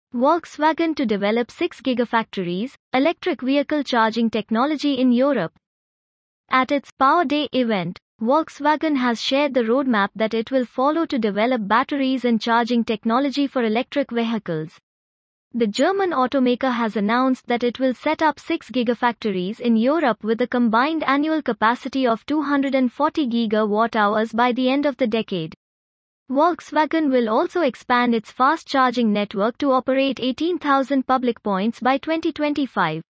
Volkswagen to develop 6 gigafactories, electric vehicle charging technology in Europe. At its Power Day event, Volkswagen has shared the roadmap that it will follow to develop batteries and charging technology for electric vehicles. The German automaker has announced that it will set up 6 gigafactories in Europe with a combined annual capacity of 240 gigawatt-hours by the end of the decade. Volkswagen will also expand its fast charging network to operate 18,000 public points by 2025.